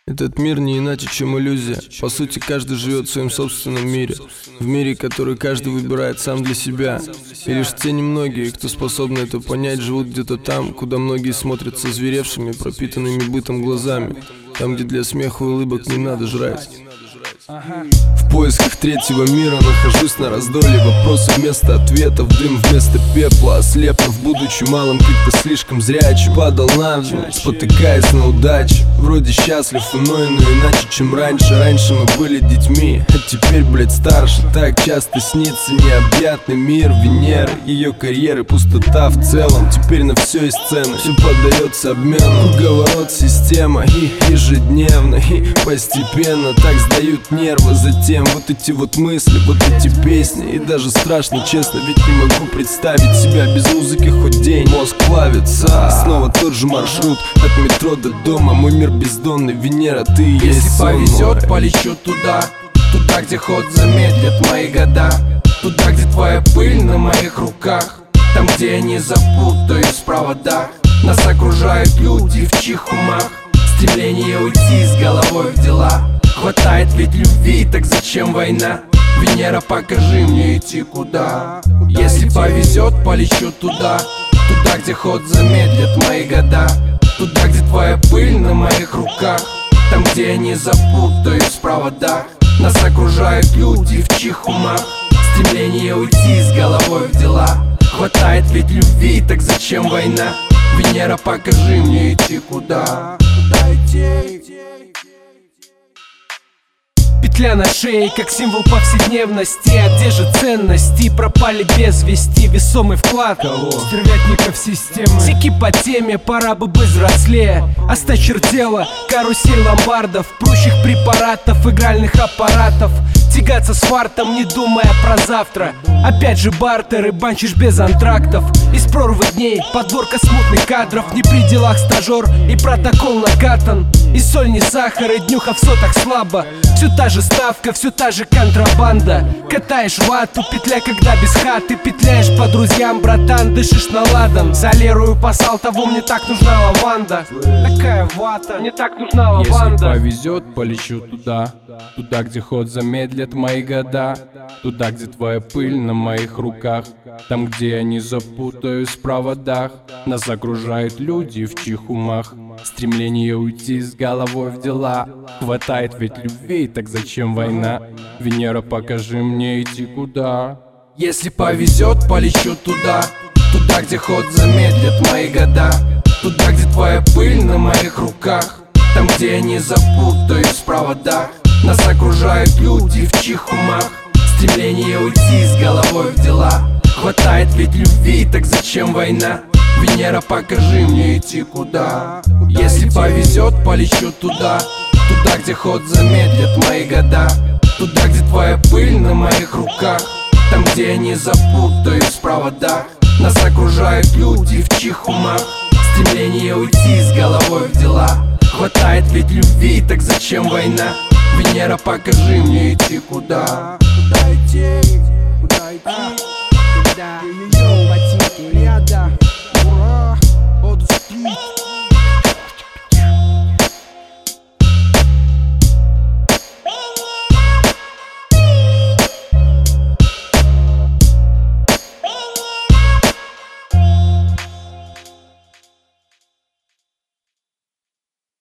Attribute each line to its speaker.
Speaker 1: Этот мир не иначе, чем иллюзия. По сути, каждый живет в своем собственном мире. В мире, который каждый выбирает сам для себя. И лишь те немногие, кто способны это понять, живут где-то там, куда многие смотрят со зверевшими, пропитанными бытом глазами. Там, где для смеха и улыбок не надо жрать. В поисках третьего мира нахожусь на раздоле. Вопросы вместо ответов, дым вместо пепла. Ослепнув, будучи малым, как-то слишком зрячий, падал навзничь, спотыкаясь на удачу. Вроде счастлив иной, но иначе, чем раньше. Раньше мы были детьми, а теперь, блядь, старше. Так часто снится необъятный мир Венеры, ее карьеры, пустота в целом. Теперь на все есть цены, все поддается обмену. Круговорот система и ежедневно, и постепенно так сдают нервы. Затем вот эти вот мысли, вот эти песни. И даже страшно, честно, ведь не могу представить себя без музыки хоть день. Мозг плавится, снова тот же маршрут от метро до дома. Мой мир бездонный, Венера, ты и есть сон.
Speaker 2: Если повезет, полечу туда, туда, где ход замедлит мои года, туда, где твоя пыль на моих руках, там, где я не запутаюсь в проводах. Нас окружают люди, в чьих умах стремление уйти с головой в дела. Хватает ведь любви, так зачем война? Венера, покажи мне идти куда. Если повезет, полечу туда, туда, где ход замедлит мои года, туда, где твоя пыль на моих руках, там, где я не запутаюсь в проводах. Нас окружают люди, в чьих умах стремление уйти с головой в дела. Хватает ведь любви, так зачем война? Венера, покажи мне идти куда. Куда идти?
Speaker 3: Петля на шее, как символ повседневности. А где же ценности? Пропали без вести. Весомый вклад стервятников системы. Тики по теме, пора бы взрослее. Осточертела карусель ломбардов, прущих препаратов, игральных аппаратов. Тягаться с фартом, не думая про завтра. Опять же бартеры, банчишь без антрактов. Из прорвы дней подборка смутных кадров. Не при делах стажер и протокол накатан. И соль не сахар, и днюха в сотах слабо. Все та же ставка, все та же контрабанда. Катаешь вату, петля когда без хаты. Петляешь по друзьям, братан, дышишь на ладан. Солерую по Салтову, мне так нужна лаванда. Такая вата, мне так нужна лаванда.
Speaker 2: Если повезет, полечу туда, туда, где ход замедлит мои года, туда, где твоя пыль на моих руках, там, где я не запутаюсь в проводах. Нас окружают люди, в чьих умах стремление уйти с головой в дела. Хватает ведь любви, так зачем война? Венера, покажи мне идти куда. Если повезет, полечу туда, туда, где ход замедлит мои года, туда, где твоя пыль на моих руках, там, где я не запутаюсь в проводах. Нас окружают люди, в чьих умах стремление уйти с головой в дела. Хватает ведь любви, так зачем война? Венера, покажи мне идти куда. Если повезет, полечу туда, туда, где ход замедлит мои года, туда, где твоя пыль на моих руках, там, где я не запутаюсь в проводах. Нас окружают люди, в чьих умах стремление уйти с головой в дела. Хватает ведь любви, так зачем война? Венера, покажи мне идти куда. Куда идти? Куда идти? Куда?